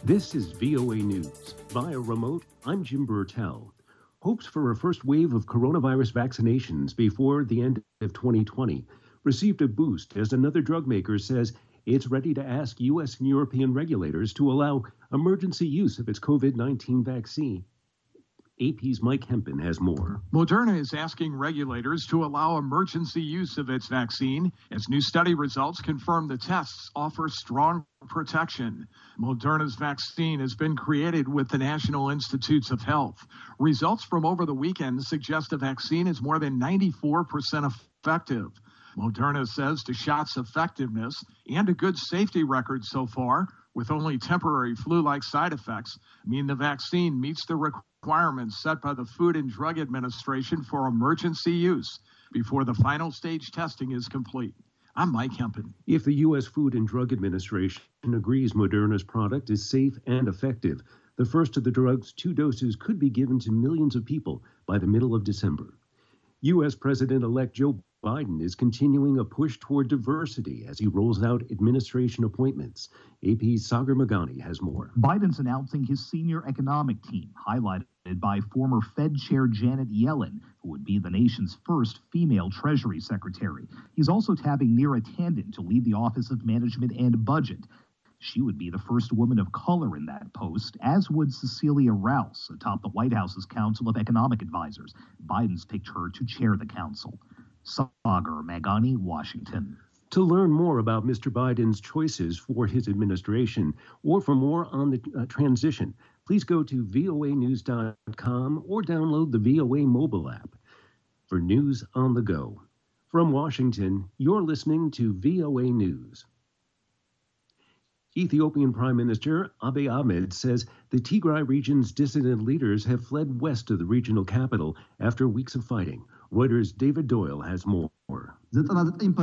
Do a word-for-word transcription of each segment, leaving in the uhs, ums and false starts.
This is V O A News. Via remote, I'm Jim Burtell. Hopes for a first wave of coronavirus vaccinations before the end of twenty twenty received a boost as another drug maker says it's ready to ask U S and European regulators to allow emergency use of its COVID nineteen vaccine. A P's Mike Hempen has more. Moderna is asking regulators to allow emergency use of its vaccine as new study results confirm the tests offer strong protection. Moderna's vaccine has been created with the National Institutes of Health. Results from over the weekend suggest the vaccine is more than ninety-four percent effective. Moderna says the shot's effectiveness and a good safety record so far, with only temporary flu-like side effects, mean the vaccine meets the requirements set by the Food and Drug Administration for emergency use before the final stage testing is complete. I'm Mike Hempen. If the U S Food and Drug Administration agrees Moderna's product is safe and effective, the first of the drug's two doses could be given to millions of people by the middle of December. U S President-elect Joe Biden is continuing a push toward diversity as he rolls out administration appointments. A P's Sagar Meghani has more. Biden's announcing his senior economic team, highlighted by former Fed Chair Janet Yellen, who would be the nation's first female Treasury Secretary. He's also tabbing Neera Tanden to lead the Office of Management and Budget. She would be the first woman of color in that post, as would Cecilia Rouse, atop the White House's Council of Economic Advisors. Biden's picked her to chair the council. Sagar Meghani, Washington. To learn more about Mister Biden's choices for his administration or for more on the uh, transition, please go to V O A news dot com or download the V O A mobile app. For news on the go. From Washington, you're listening to V O A News. Ethiopian Prime Minister Abiy Ahmed says the Tigray region's dissident leaders have fled west of the regional capital after weeks of fighting. Reuters' David Doyle has more. Trump and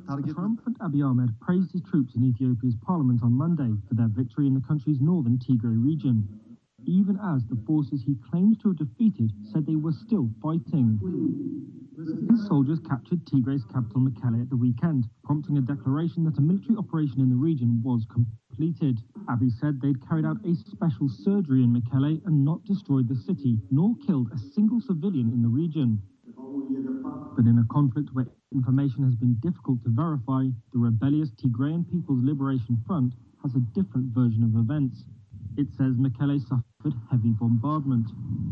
Abiy Ahmed praised his troops in Ethiopia's parliament on Monday for their victory in the country's northern Tigray region, even as the forces he claims to have defeated said they were still fighting. His soldiers captured Tigray's capital Mekelle at the weekend, prompting a declaration that a military operation in the region was completed. Abiy said they'd carried out a special surgery in Mekelle and not destroyed the city, nor killed a single civilian in the region. But in a conflict where information has been difficult to verify, the rebellious Tigrayan People's Liberation Front has a different version of events. It says Mekelle suffered heavy bombardment.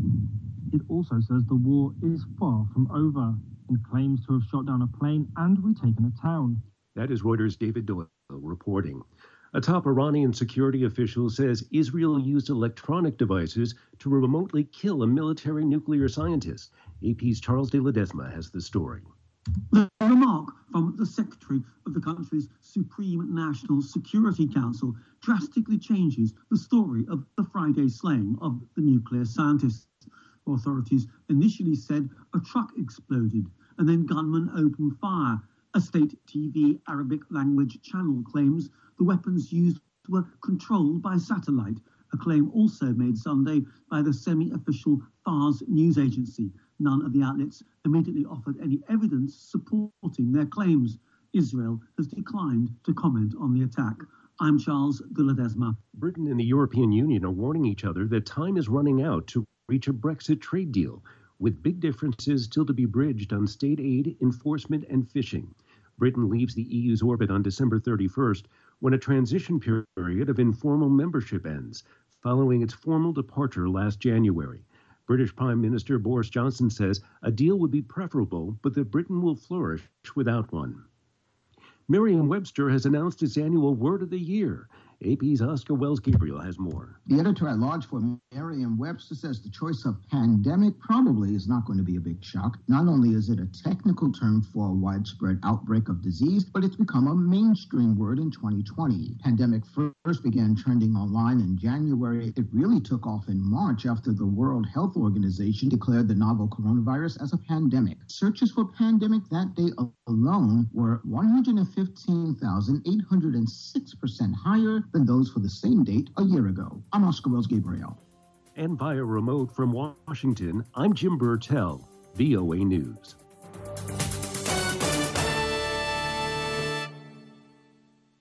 It also says the war is far from over and claims to have shot down a plane and retaken a town. That is Reuters' David Doyle reporting. A top Iranian security official says Israel used electronic devices to remotely kill a military nuclear scientist. A P's Charles de Ledesma has the story. The remark from the Secretary of the country's Supreme National Security Council drastically changes the story of the Friday slaying of the nuclear scientist. Authorities initially said a truck exploded and then gunmen opened fire. A state T V Arabic language channel claims the weapons used were controlled by satellite, a claim also made Sunday by the semi-official Fars news agency. None of the outlets immediately offered any evidence supporting their claims. Israel has declined to comment on the attack. I'm Charles de Ledesma. Britain and the European Union are warning each other that time is running out to reach a Brexit trade deal, with big differences still to be bridged on state aid, enforcement, and fishing. Britain leaves the E U's orbit on December thirty-first, when a transition period of informal membership ends, following its formal departure last January. British Prime Minister Boris Johnson says a deal would be preferable, but that Britain will flourish without one. Merriam-Webster has announced its annual Word of the Year. A P's Oscar Wells-Gabriel has more. The editor-at-large for Merriam-Webster says the choice of pandemic probably is not going to be a big shock. Not only is it a technical term for a widespread outbreak of disease, but it's become a mainstream word in twenty twenty. Pandemic first began trending online in January. It really took off in March after the World Health Organization declared the novel coronavirus as a pandemic. Searches for pandemic that day alone were one hundred fifteen thousand eight hundred six percent higher than those for the same date a year ago. I'm Oscar Wells-Gabriel. And via remote from Washington, I'm Jim Burtell, V O A News.